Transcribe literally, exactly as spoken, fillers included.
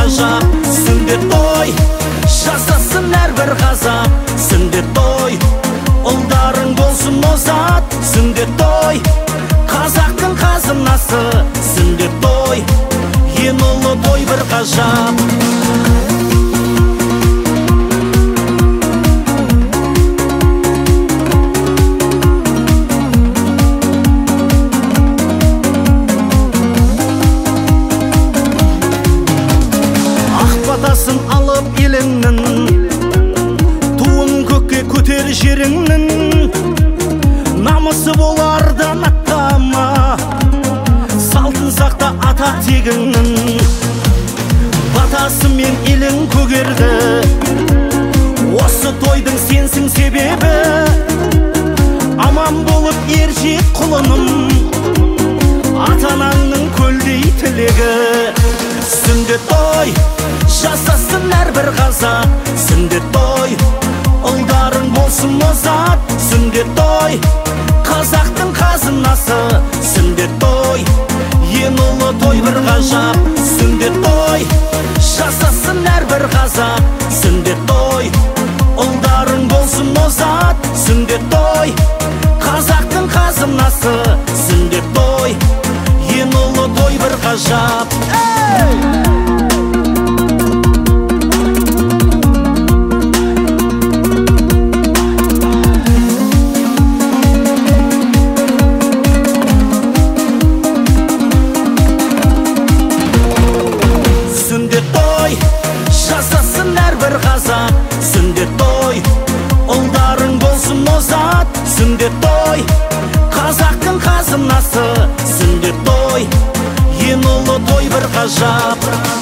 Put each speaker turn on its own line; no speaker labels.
ғажап. Сүндет той жасасын әрбір қазақ. Сүндет той ұлдарың болсын озат. Сүндет той қазақтың қазынасы. Сүндет той ең ұлы той бір ғажап. Батасын алып еліңнің, туын көкке көтер жеріңнің. Намысы болардан аттама, салтын сақта ата тегіңнің. Батасымен елің көгерді, осы тойдың сенсің себебі. Аман болып ержет құлыным, ата-анаңның көлдей тілегі. Сүндет той жасасын әрбір қазақ. Сүндет той ұлдарың болсын озат. Сүндет той қазақтың қазынасы. Сүндет той ең ұлы той бір ғажап. Сүндет той жасасын әрбір қазақ. Сүндет той ұлдарың болсын озат. Сүндет той қазақтың қазынасы. Сүндет той ең ұлы той бір ғажап. Сүндет той жасасын әрбір қазақ. Сүндет той ұлдарың болсын озат. Сүндет той қазақтың қазынасы. Сүндет той ең ұлы той бір ғажап.